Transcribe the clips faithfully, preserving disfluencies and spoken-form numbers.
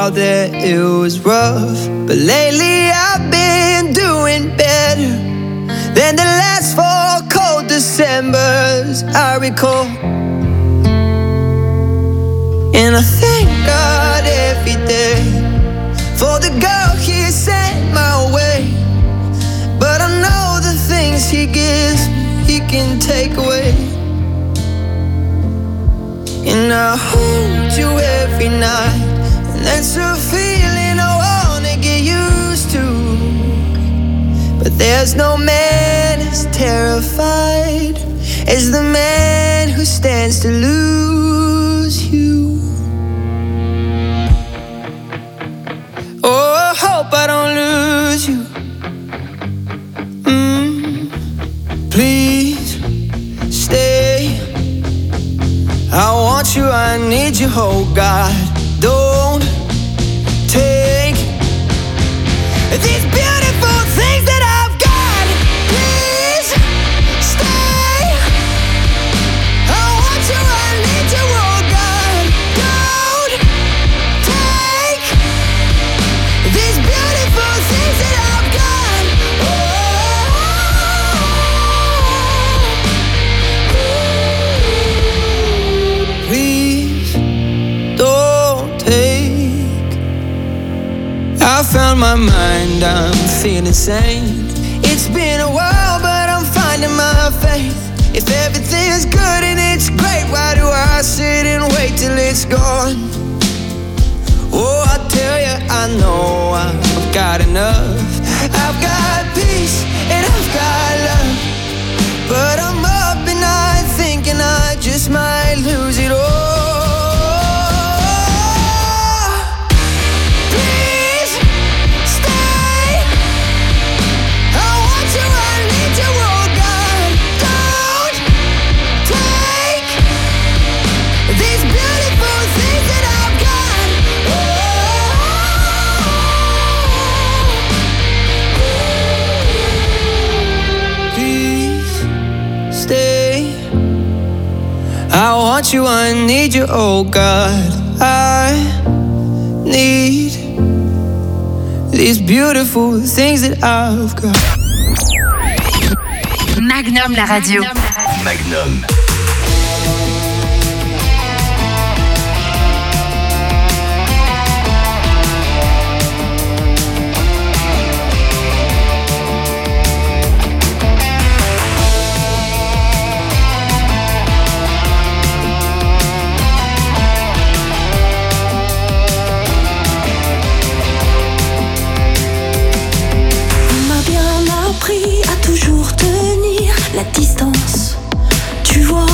while there it was rough, but lately I've been doing better than the last four cold Decembers I recall. And I thank God every day for the girl He sent my way, but I know the things He gives me He can take away. And I hold you every night, and that's a feeling I wanna get used to. But there's no man as terrified as the man who stands to lose you. Oh, I hope I don't lose you. Mm, please stay. I want you, I need you, oh God. Don't take these beautiful things that I've got. Please stay. I want you, I need you, oh God. Don't take these beautiful things that I've got. Oh, please don't take. I found my mind, I'm feeling sane. It's been a while, but I'm finding my faith. If everything's good and it's great, why do I sit and wait till it's gone? Oh, I tell you, I know I've got enough. I've got peace and I've got love, but I'm up at night thinking I just might lose it all. Please stay. I want you, I need you, oh God. Don't take these beautiful things that I've got. Please stay. I want you, I need you, oh God. I need these beautiful things that I've got. Magnum la radio. Magnum. À toujours tenir la distance. Tu vois,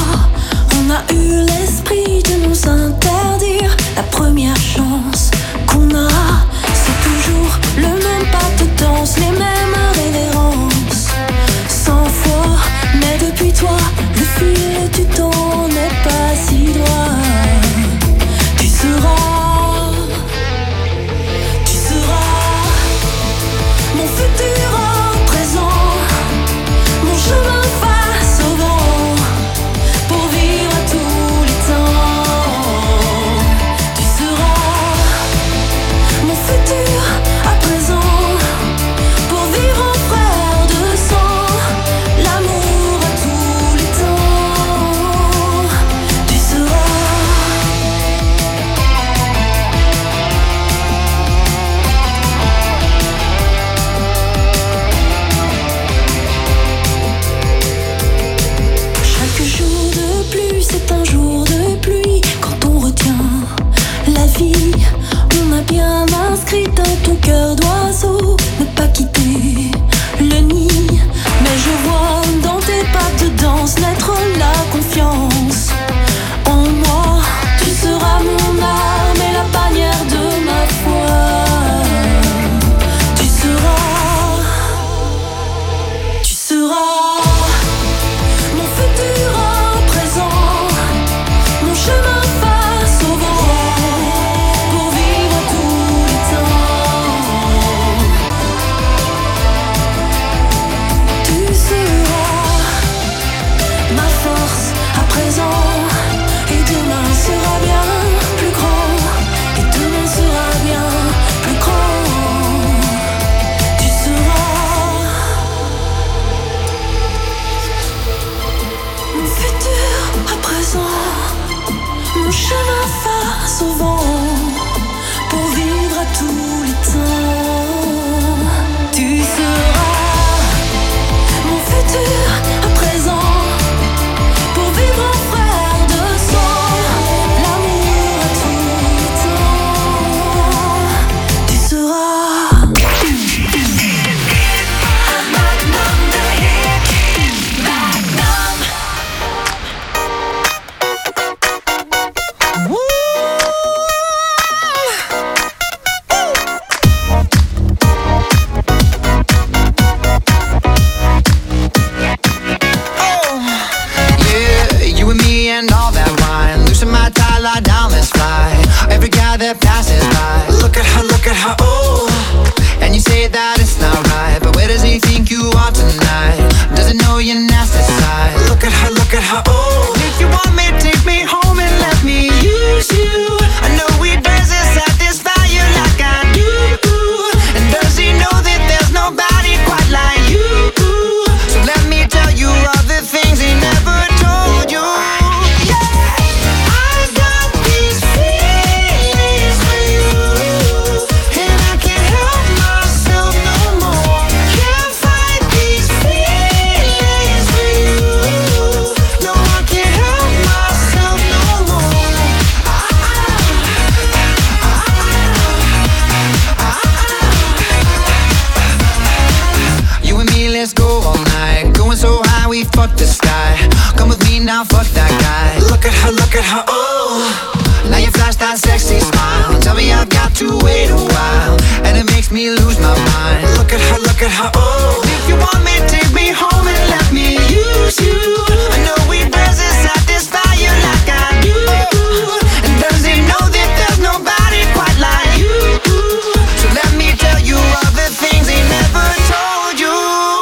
at her, oh. Now you flash that sexy smile. Tell me I've got to wait a while, and it makes me lose my mind. Look at her, look at her, oh. If you want me, take me home and let me use you. I know we doesn't satisfy you like I do. And does he know that there's nobody quite like you? So let me tell you all the things he never told you.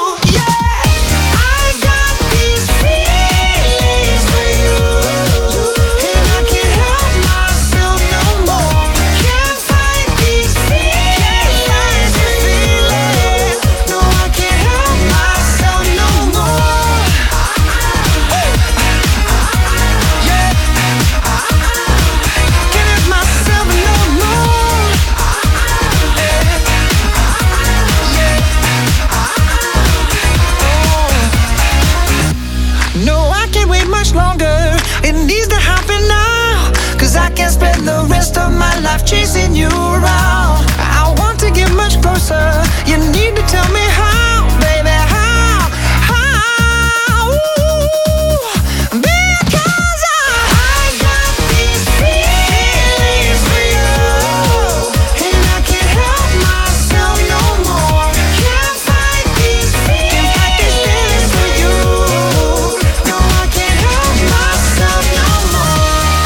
Spend the rest of my life chasing you around. I want to get much closer. You need to tell me how, baby, how, how? Ooh, because I, I got these feelings for you, and I can't help myself no more. Can't fight these feelings for you. No, I can't help myself no more.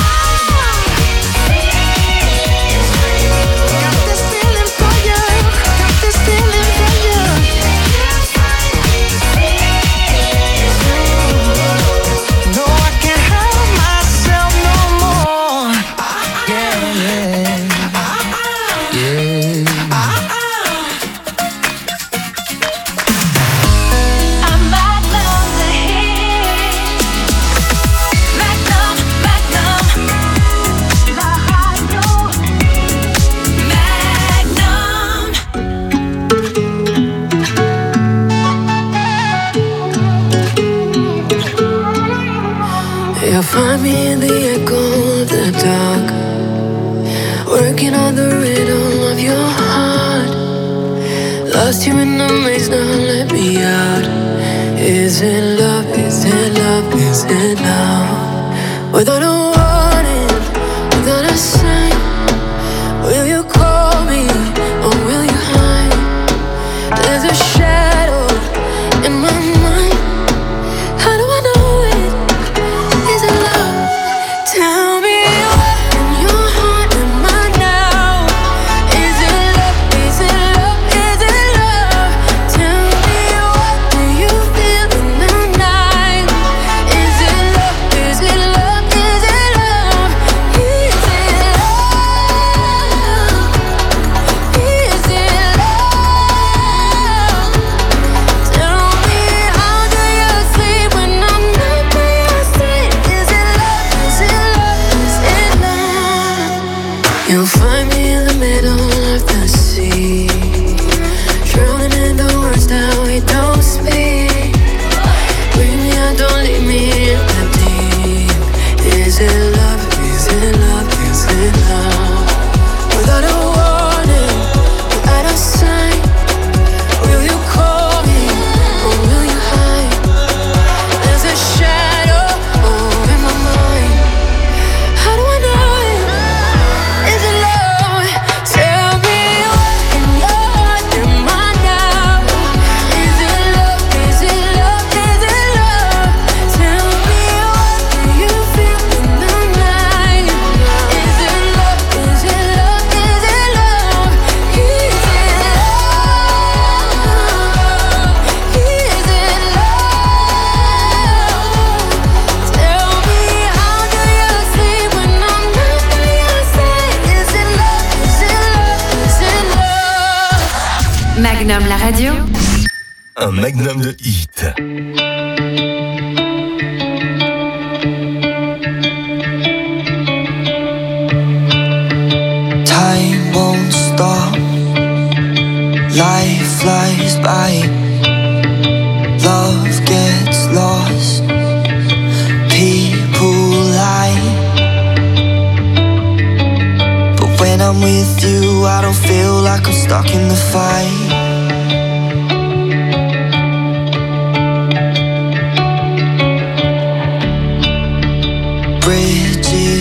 You'll find me in the echo of the dark, working on the rhythm of your heart. Lost you in the maze, now let me out. Is it love, is it love, is it love? Without a warning, without a sign, will you call me or will you hide? There's a shadow in my mind. How do I know it? Is it love? Tell me what in your heart am I now? Is it love? Is it love? Is it love? Tell me what do you feel in the night? Is it love? Is it love? Is it love? Is it love? Is it love? Tell me how do you sleep when I'm not by your side? Is it love? Is it love? Is it love? You'll find me in the middle of the sea, drowning in the words that we don't speak. Bring me out, don't leave me in the deep. Is it love? Is it love? Is it love? Without a warning, without a sign, will you call me or will you hide? There's a shadow over my mind. How do I know it? Is it love? Tell me what in your heart am I now? Is it love? Is it love? Is it love? Tell me what do you feel in the night? Is it love? Is it love? Is it love? Is it love? Is it love? Tell me how do you sleep when I'm not by your side? Is it love? Is it love? Is it love? Magnum la radio. Un magnum de hits. Time won't stop. Life flies by. Love gets lost. People lie. But when I'm with you, I don't feel like I'm stuck in the fight. Bridges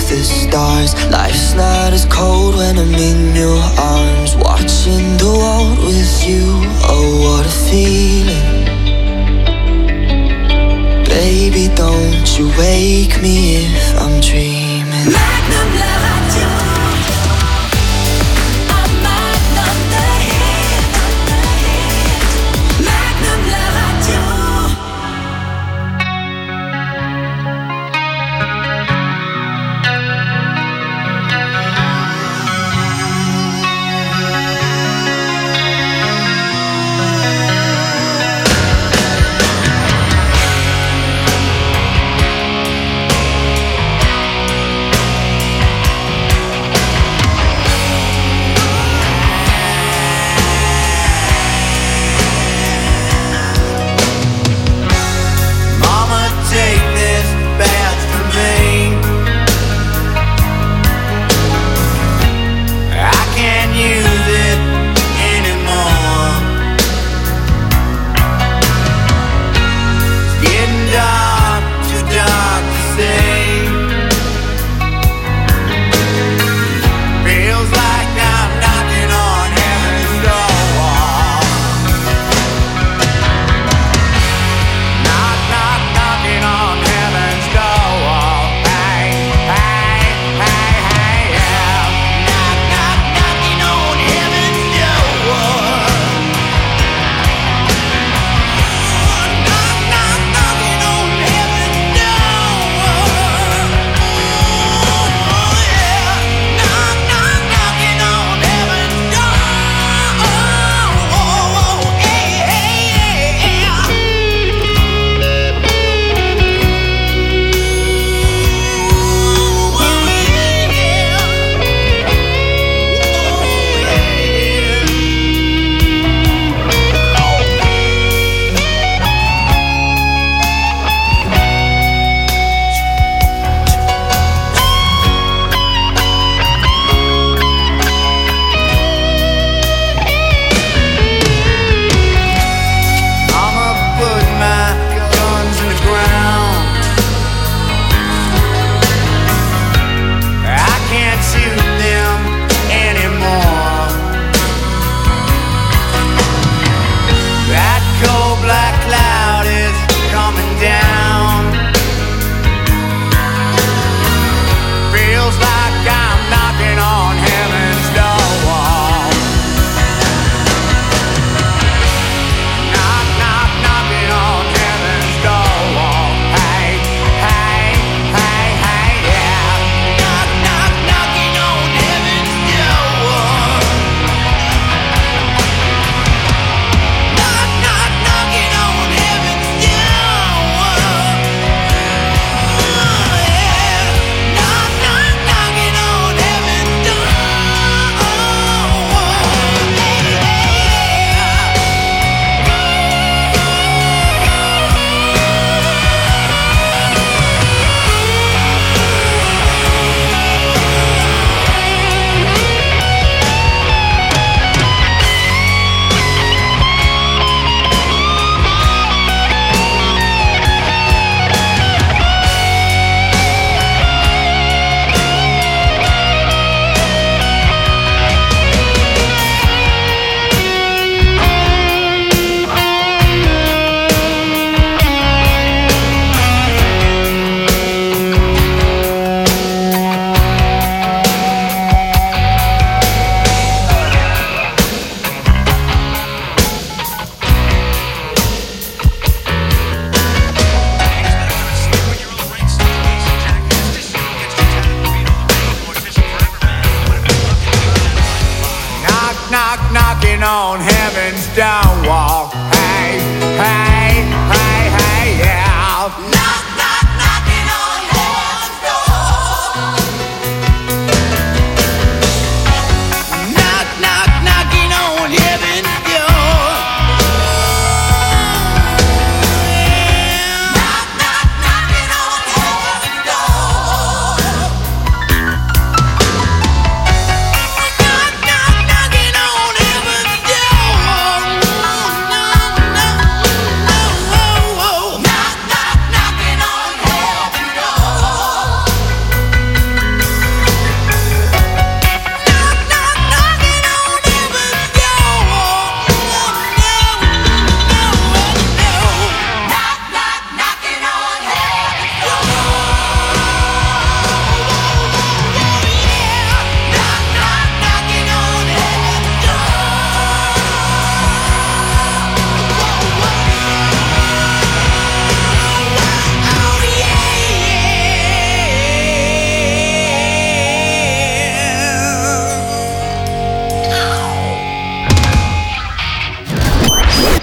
the stars. Life's not as cold when I'm in your arms, watching the world with you. Oh, what a feeling. Baby, don't you wake me if I'm dreaming. Magnum love you. I'm Magnum the hit. Magnum love you.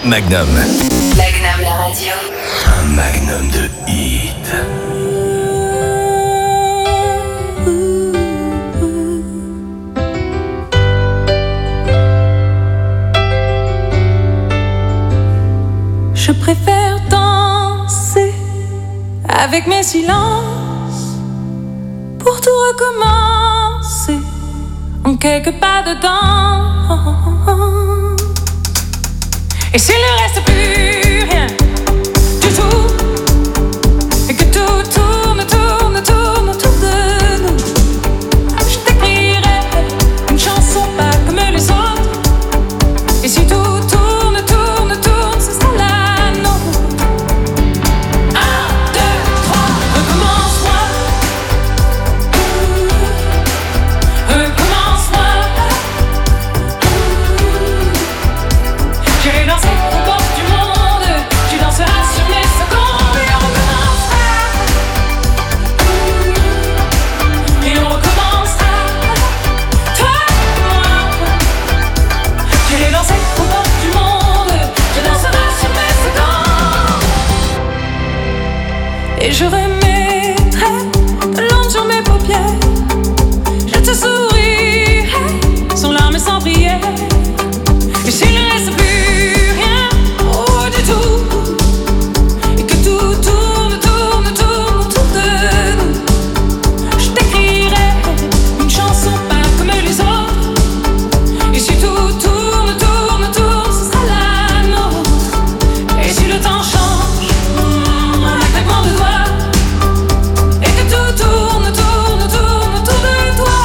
Magnum. Magnum la radio. Un magnum de hit. Je préfère danser avec mes silences pour tout recommencer en quelques pas dedans. Et s'il ne reste plus rien du tout, et que tout tourne, tourne, tourne autour de nous, je t'écrirai une chanson pas comme les autres. Et si tout tourne, tourne, tourne, ce sera la nôtre. Un, deux, trois, recommence-moi. Recommence-moi. J'ai dansé au bord du monde, tu danseras sur mes secondes et on recommencera. Et on recommencera. Toi et moi. J'ai dansé au bord du monde, tu danseras sur mes secondes. Et je remettrai de l'ombre sur mes paupières. Je te sourirai sans larmes et sans prière. Et s'il ne reste plus rien, oh du tout, et que tout tourne, tourne, tourne autour de nous, je t'écrirai une chanson pas comme les autres. Et si tout tourne, tourne, tourne, ce sera la nôtre. Et si le temps change, mm, en un claquement de doigts, et que tout tourne, tourne, tourne autour de toi.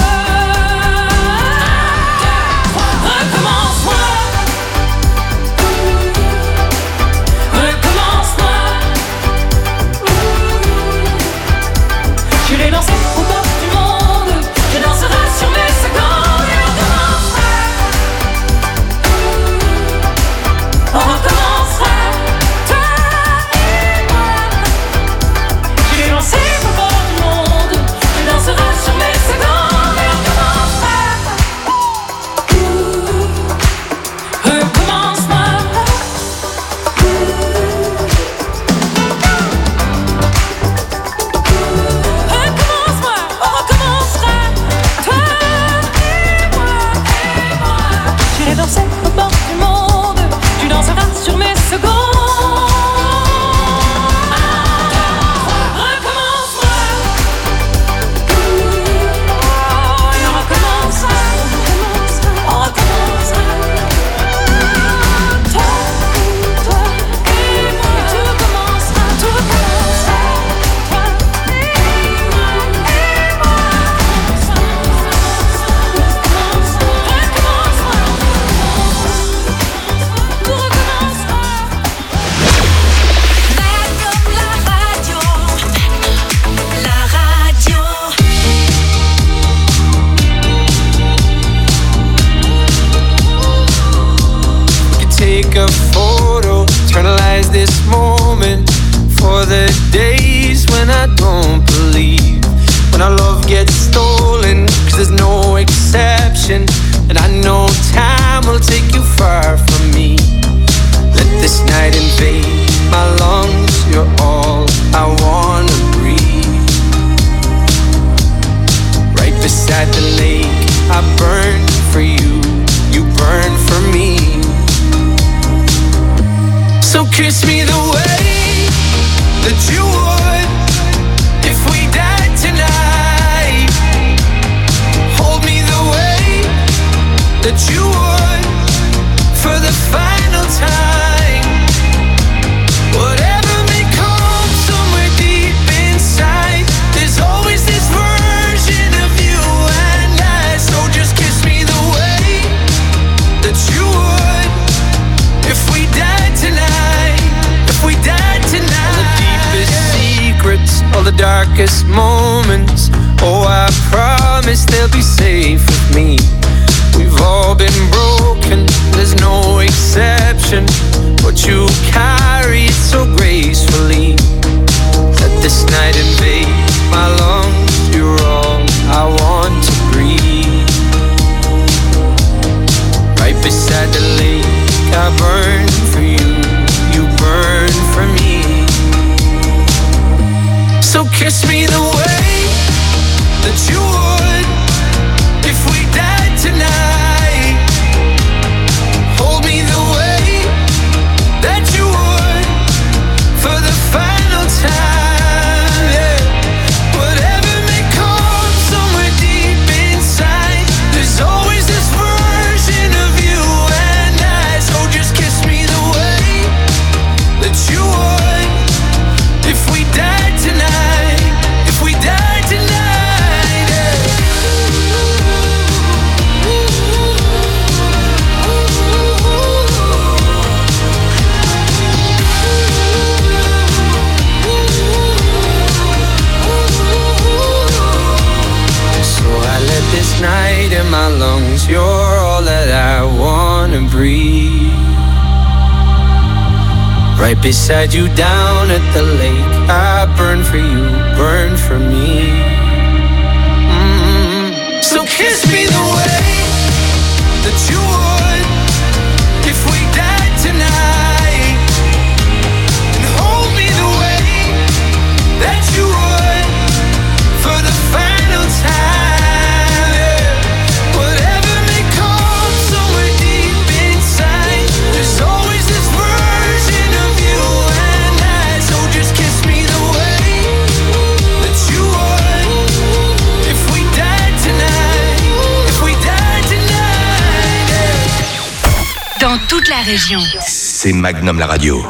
Recommence-moi. Recommence-moi. Je l'ai dansé au bord du monde, je danserai sur mes secondes et on recommencera. On recommencera, toi et moi. Je l'ai dansé au bord du monde, je danserai sur mes secondes et on recommencera. Recommence-moi. Recommence-moi, on recommencera. Toi et moi, et moi. J'irai danser au bord du monde, tu danseras sur mes secondes. Recommence-moi. Oh, et on recommencera. On recommencera. Toi, toi et moi. Et tout recommencera, tout recommencera. Toi et moi, et moi. Recommence-moi. Tout recommencera. Magnum la radio. La radio. You take a photo, eternalize this moment for the days when I don't believe, when our love gets stolen, cause there's no exception, and I know time will take you far from me. Let this night invade my lungs, you're all I wanna breathe. Right beside the lake, I burn for you, you burn for me. So kiss me the way that you would if we died tonight. Hold me the way that you would for the final time. Whatever may come somewhere deep inside, there's always this version of you and I. So just kiss me the way that you would if we died tonight. If we died tonight. All the deepest secrets, all the darkest moments, oh I promise they'll be safe with me. We've all been broken, there's no exception, but you carry it so gracefully. Let this night invade my lungs, you're all I want to breathe. Right beside the lake, I burn for Right beside you down at the lake. I burn for you, burn for me. Mm-hmm. So kiss me the way that you would if we died tonight, and hold me the way that you would for the final time. Yeah. Whatever may come somewhere deep inside, there's always this version of you and I. So just kiss me the way that you would if we died tonight, if we died tonight. Yeah. Dans toute la région. C'est Magnum la radio.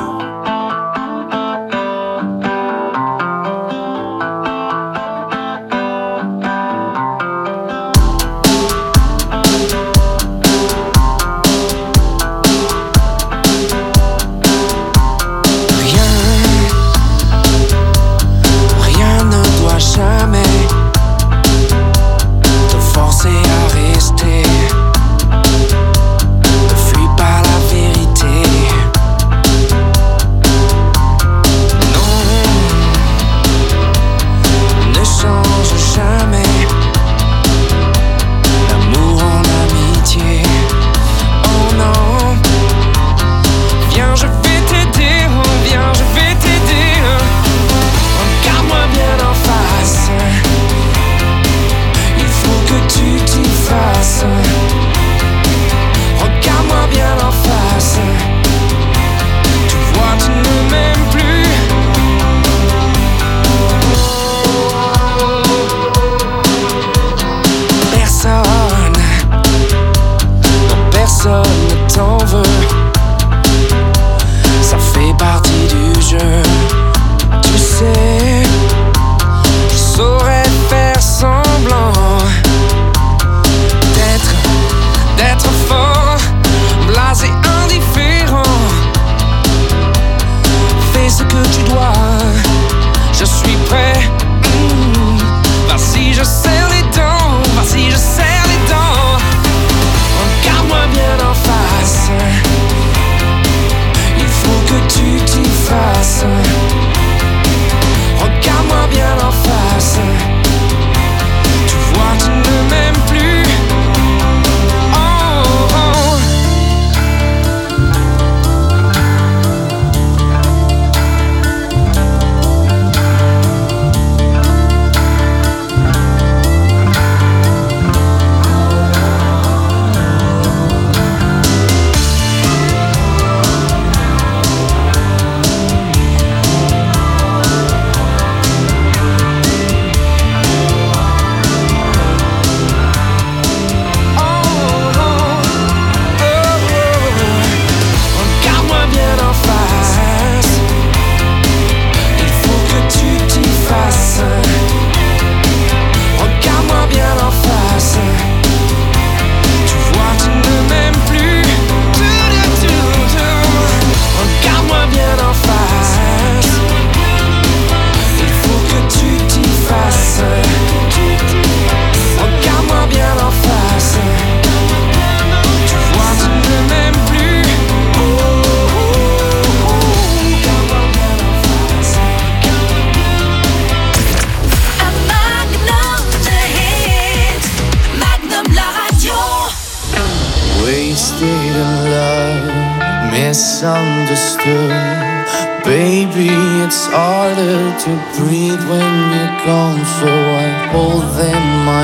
Baby, it's harder to breathe when you're gone, so I hold them in my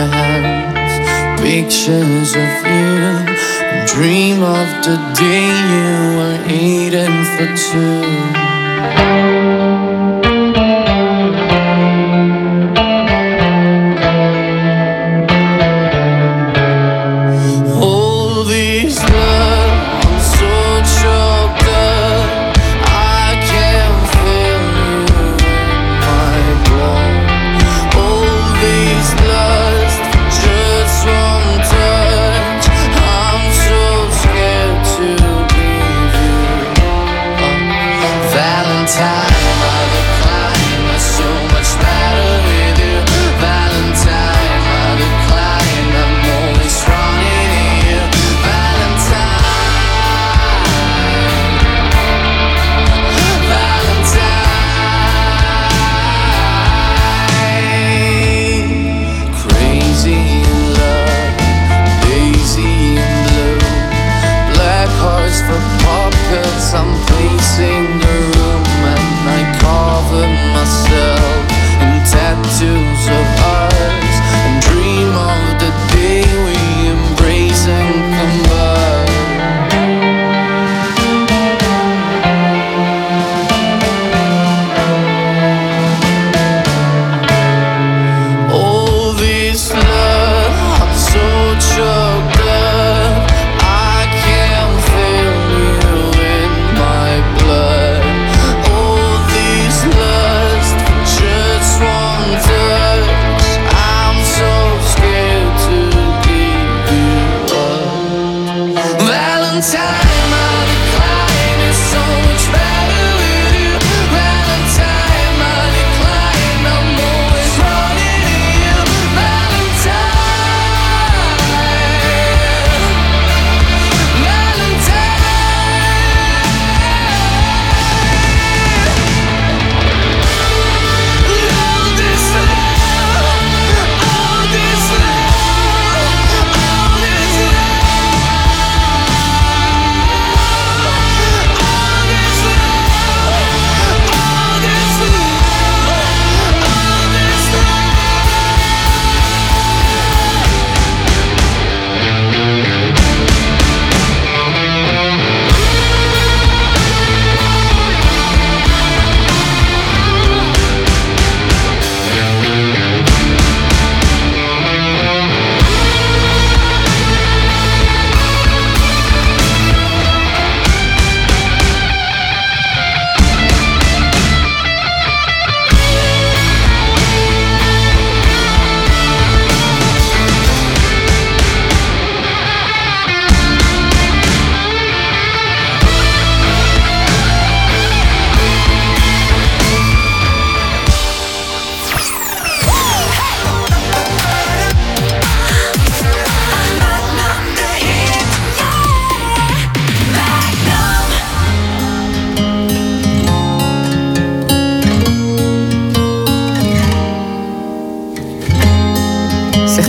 hands, pictures of you, and dream of the day you were eating for two.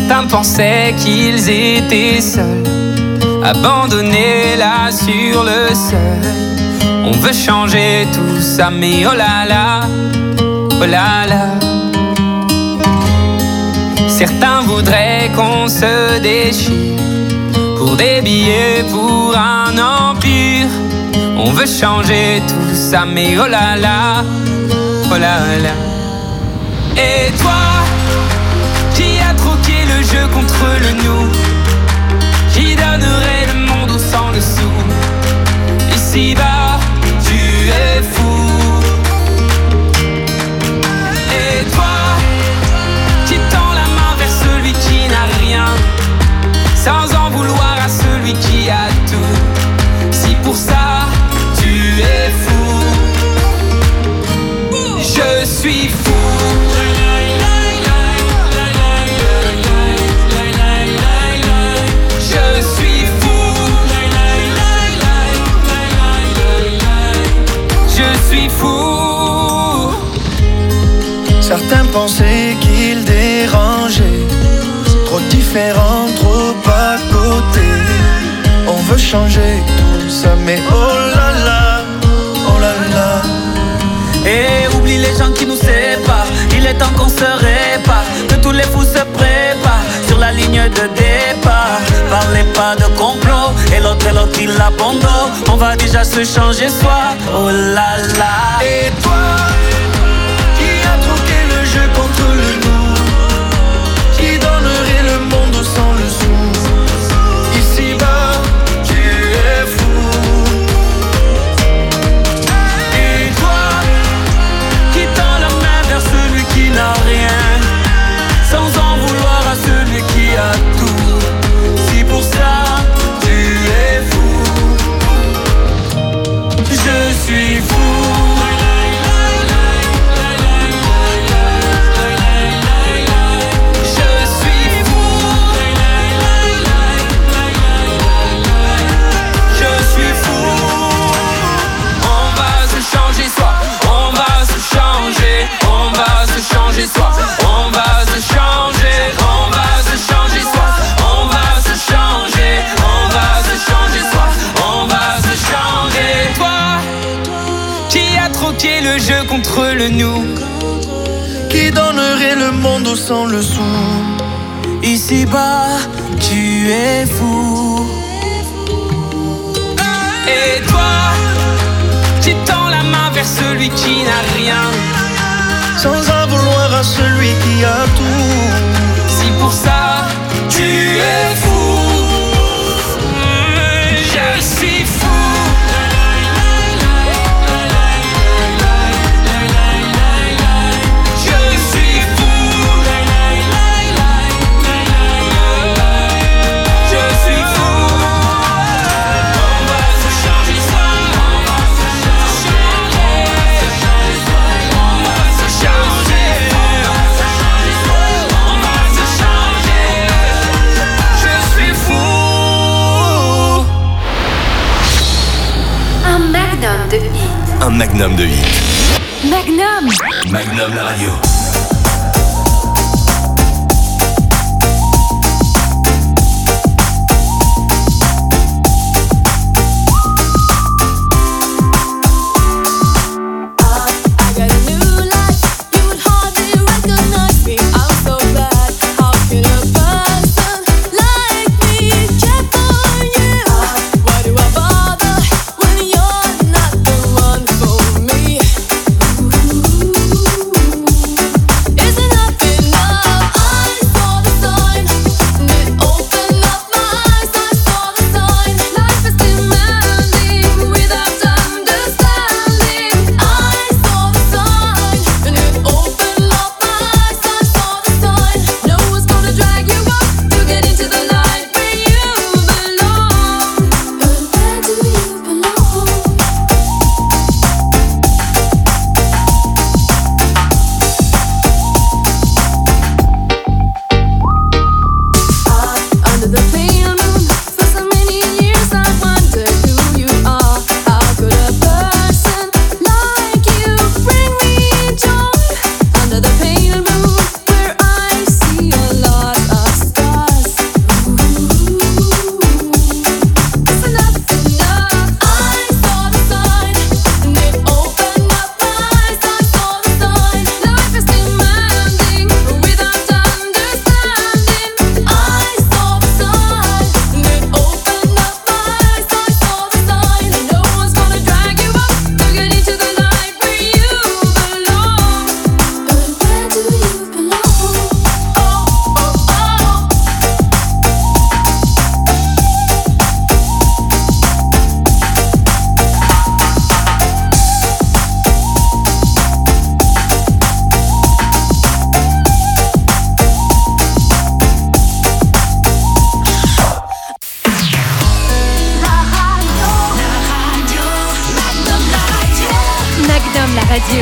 Certains pensaient qu'ils étaient seuls, abandonnés là sur le sol. On veut changer tout ça, mais oh là là, oh là là. Certains voudraient qu'on se déchire pour des billets, pour un empire. On veut changer tout ça, mais oh là là, oh là là. Et toi, qui a troqué le jeu contre le nous, qui donnerait le monde au sang le sou. Ici-bas, tu es fou. Et toi, qui tend la main vers celui qui n'a rien, sans en vouloir à celui qui a tout. Si pour ça, tu es fou, je suis fou. Certains pensaient qu'ils dérangeaient, trop différents, trop à côté. On veut changer tout ça, mais oh là là, oh là là. Et oublie les gens qui nous séparent, il est temps qu'on se répare, que tous les fous se préparent sur la ligne de départ. Parlez pas de complot, et l'autre et l'autre il abandonne. On va déjà se changer soi, oh là là. Et toi, contre le nous, qui donnerait le monde sans le sou. Ici-bas, tu es fou. Et toi, qui tend la main vers celui qui n'a rien, sans en vouloir à celui qui a tout. Si pour ça, tu es fou, je suis fou. On va se changer, on va se changer soi. On va se changer, on va se changer soi. On va se changer. Toi, qui a troqué le jeu contre le nous, qui donnerait le monde sans le sou. Ici-bas, tu es fou. Et toi, qui tend la main vers celui qui n'a rien, sans en vouloir à celui qui a tout. Si pour ça, tu es fou, je suis fou. Un magnum de hit. Magnum. Magnum la radio. Ooh. Magnum, la radio.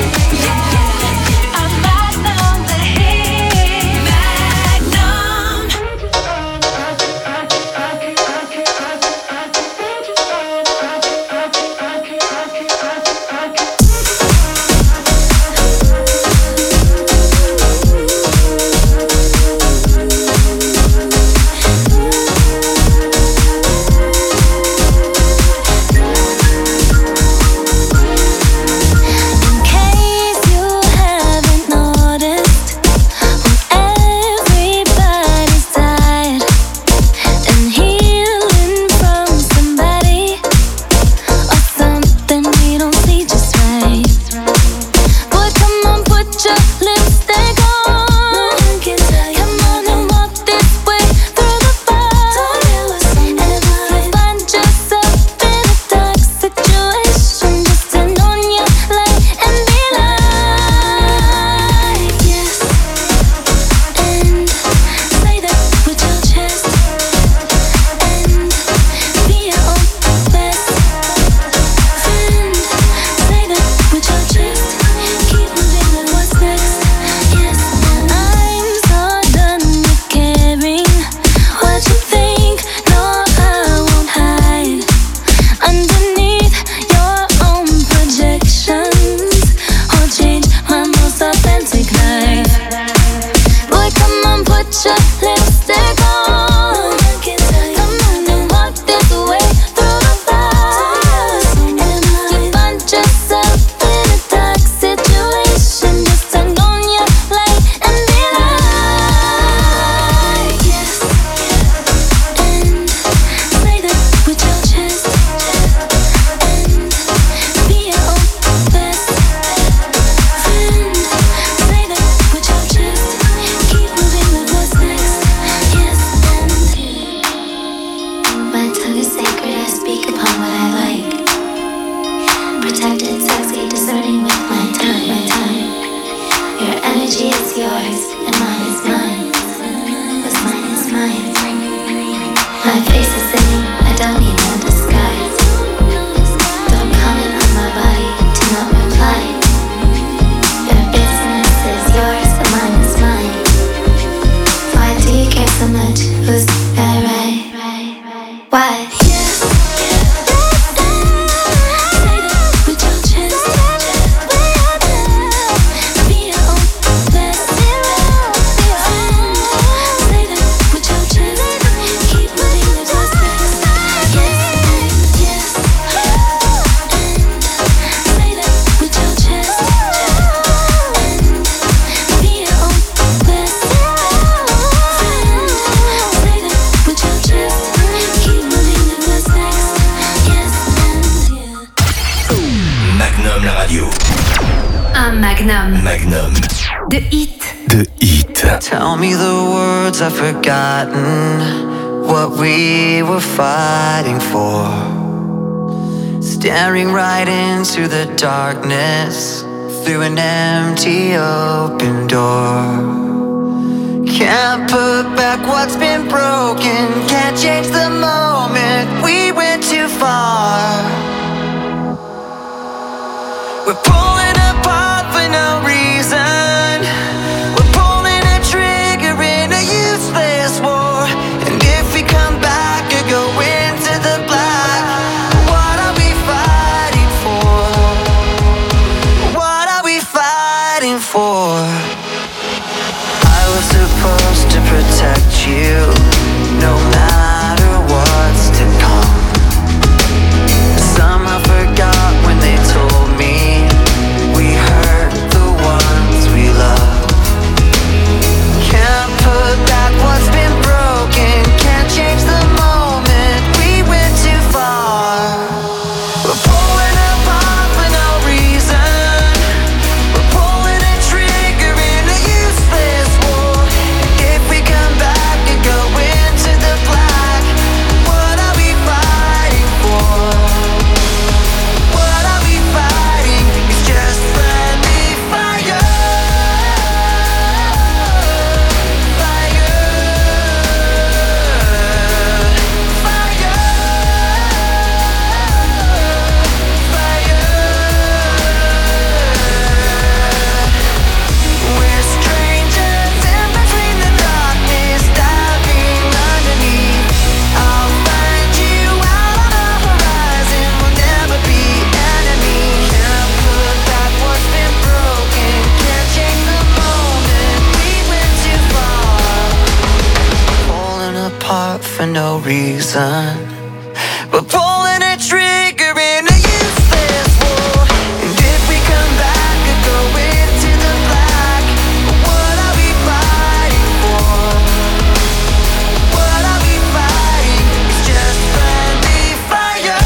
Magnum. The Hit. The Hit. Tell me the words I've forgotten, what we were fighting for. Staring right into the darkness through an empty open door. Can't put back what's been broken, can't change the moment we went too far. We're pulling apart for no reason. We're pulling a trigger in a useless war. And if we come back or go into the black, what are we fighting for? What are we fighting for? I was supposed to protect you, no matter what's to come. Somehow forgot when they told me we hurt the ones we love. Can't put back what's been broken, can't change the moment we went too far. We're pulling apart for no reason. We're pulling a trigger in a useless war. And if we come back and go into the black, reason. We're pulling a trigger in a useless war. And if we come back and go into the black, what are we fighting for? What are we fighting? It's just friendly fire.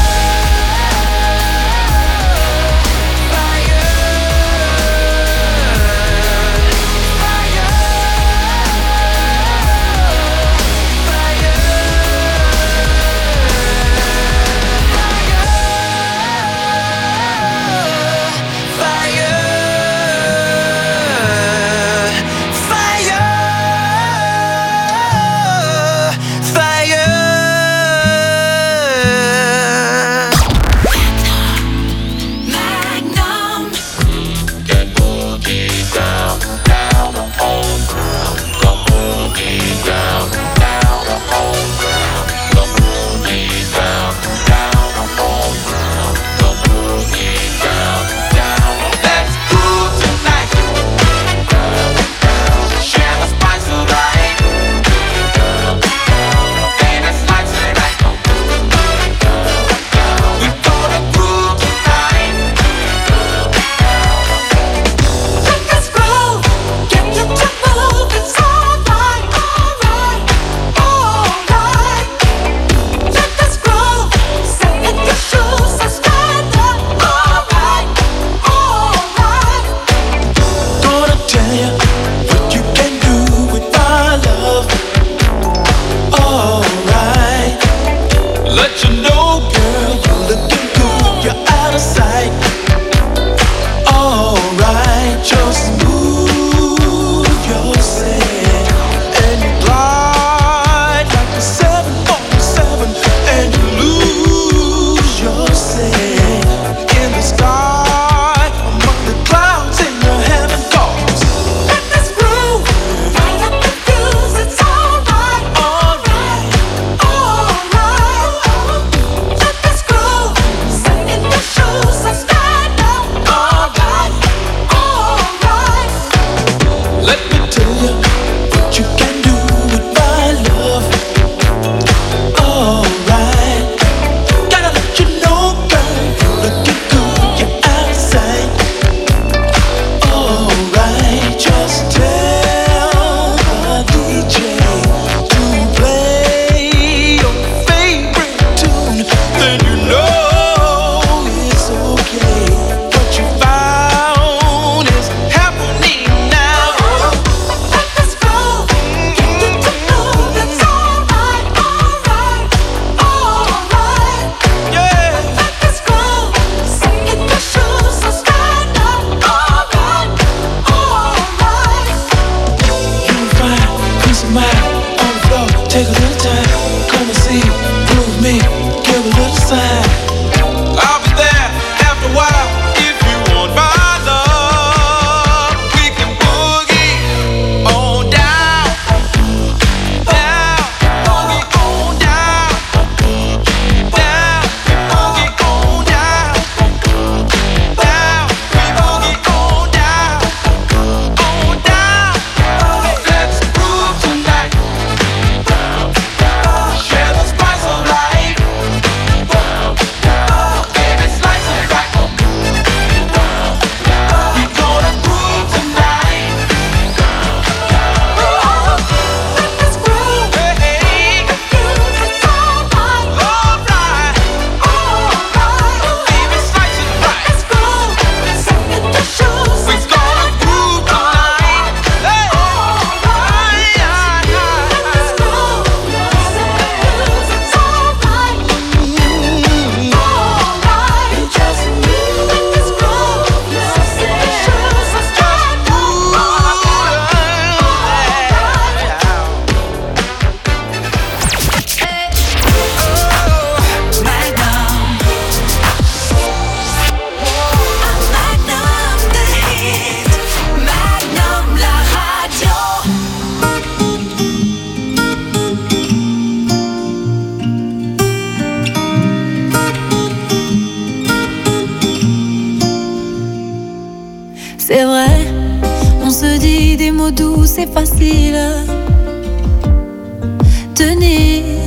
C'est vrai, on se dit des mots doux, c'est facile. Tenir,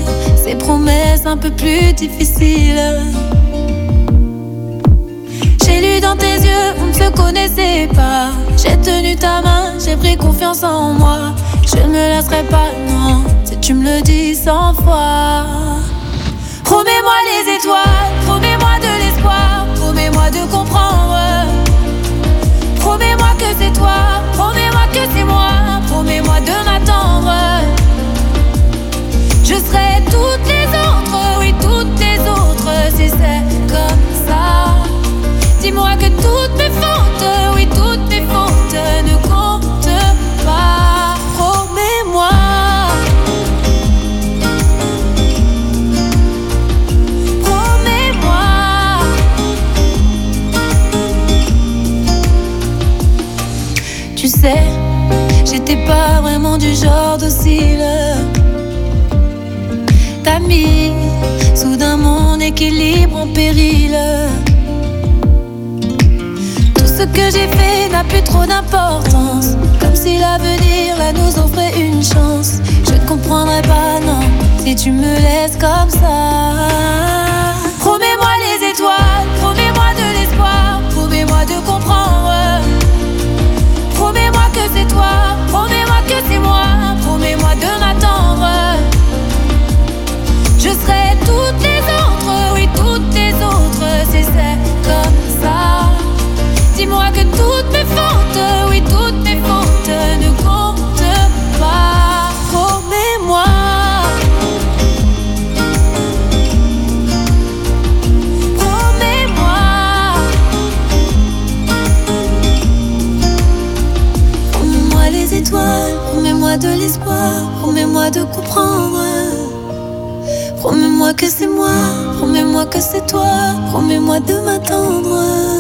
ces promesses un peu plus difficiles. J'ai lu dans tes yeux, on ne se connaissait pas. J'ai tenu ta main, j'ai pris confiance en moi. Je ne me lasserai pas, non, si tu me le dis cent fois. Promets-moi les étoiles, promets-moi de l'espoir, promets-moi de comprendre. Promets-moi que c'est toi, promets-moi que c'est moi, promets-moi de m'attendre. Je serai toutes les autres, oui toutes les autres, si c'est comme ça. Dis-moi que toutes mes fautes, oui toutes mes fautes ne comptent pas. Promets-moi. Promets-moi. Tu sais, j'étais pas vraiment du genre docile. T'as mis soudain mon équilibre en péril. Tout ce que j'ai fait n'a plus trop d'importance, comme si l'avenir là nous offrait une chance. Je ne comprendrai pas, non, si tu me laisses comme ça. Promets-moi les étoiles, promets-moi de l'espoir, promets-moi de comprendre. Promets-moi que c'est toi, promets-moi que c'est moi, promets-moi de m'attendre. Je serai toutes les autres, oui toutes les autres, si c'est comme ça. Dis-moi que toutes mes fautes, oui toutes mes fautes ne comptent pas. Promets-moi. Promets-moi. Promets-moi les étoiles, promets-moi de l'espoir, promets-moi de comprendre. Promets-moi que c'est moi, promets-moi que c'est toi, promets-moi de m'attendre.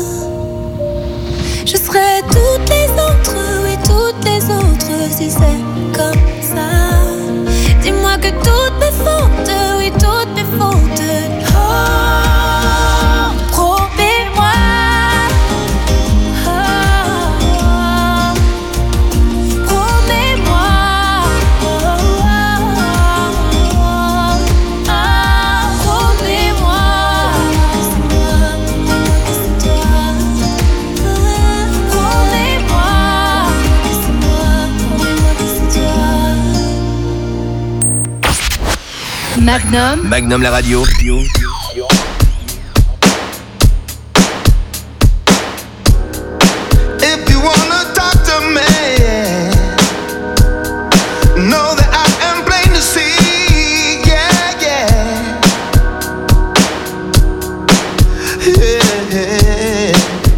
Je serai toutes les autres, oui toutes les autres, si c'est comme ça. Dis-moi que toutes mes fautes, oui toutes mes fautes. Oh, promets-moi. Oh, promets-moi. Oh, oh, oh, oh, promets-moi. C'est moi, c'est toi. Magnum. Magnum la radio. If you wanna talk to me, know that I am plain to see. Yeah, yeah, yeah.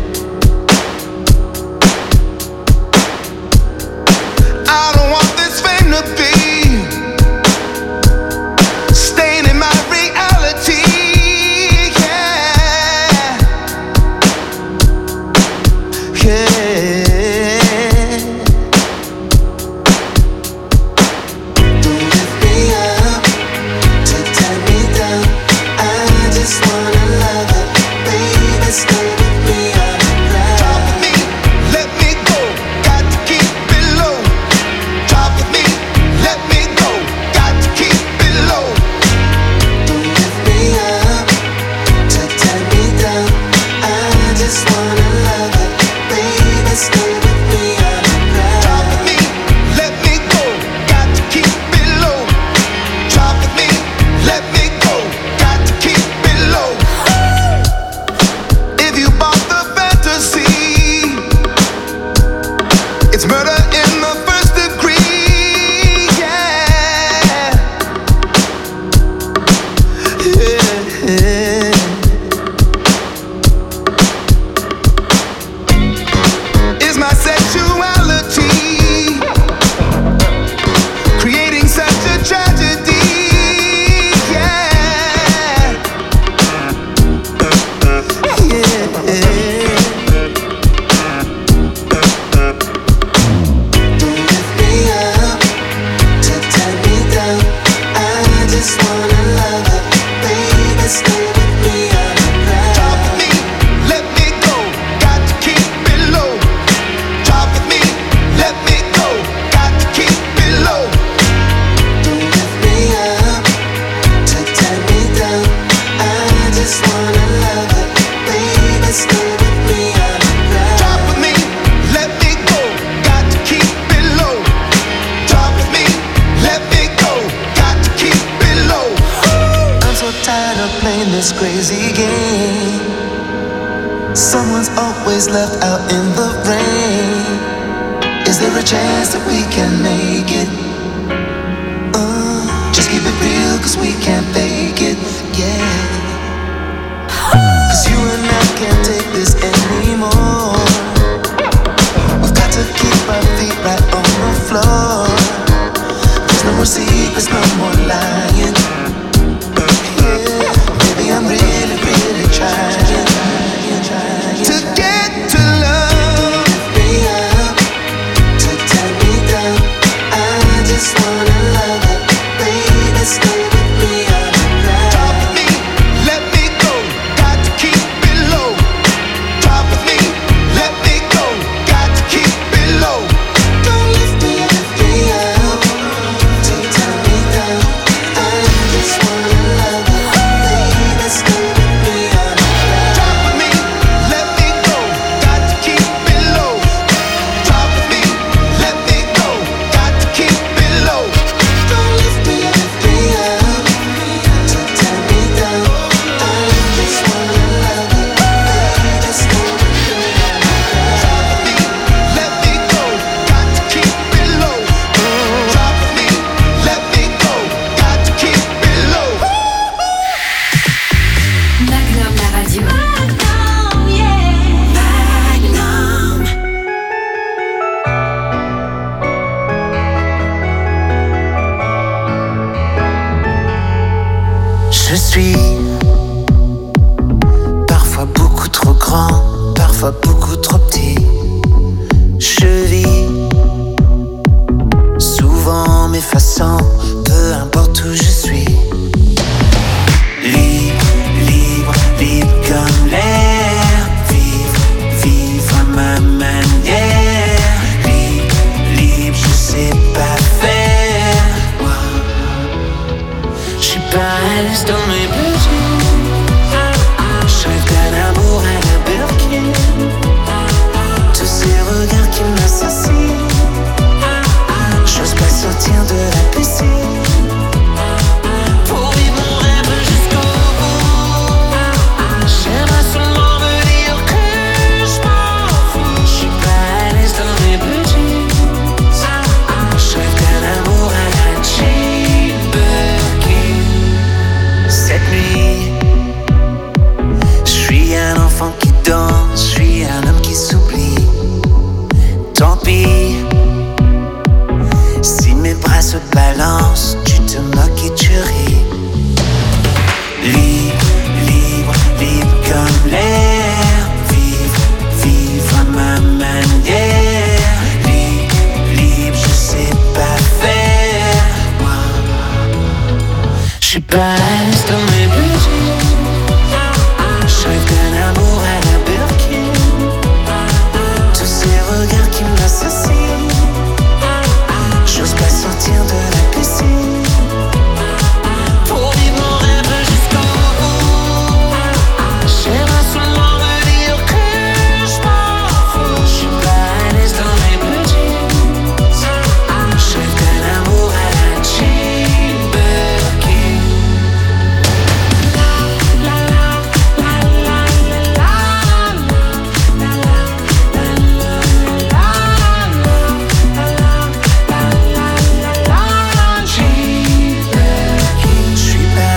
I don't want this fame to be staining my reality. Someone's always left out in the rain. Is there a chance that we can make it? Uh, just keep it real, cause we can't fake it, yeah. Cause you and I can't take this anymore. We've got to keep our feet right on the floor. There's no more secrets, no more lying. Yeah, baby, I'm really, really trying to get to love me up, to turn me down. I just wanna love it, baby, stay with me all night. Talk with me, let me go, got to keep it low. Talk with me, let me go, got to keep it low. Don't lift me, lift me up, to turn me down. I just wanna love it, baby, stay with me all night. Talk with me, let me go, got to keep it low. Talk with me, let me go, got to keep it low. Don't lift me, lift me up, to turn me down. I just wanna love it, baby, stay with me all night. Talk with me, let me go, got to keep it low. Talk with me, let me go, got to keep it low. Magnum la radio. Magnum, yeah. Magnum. Je suis parfois beaucoup trop grand, parfois beaucoup trop petit. Je vis souvent m'effaçant, peu importe où je suis.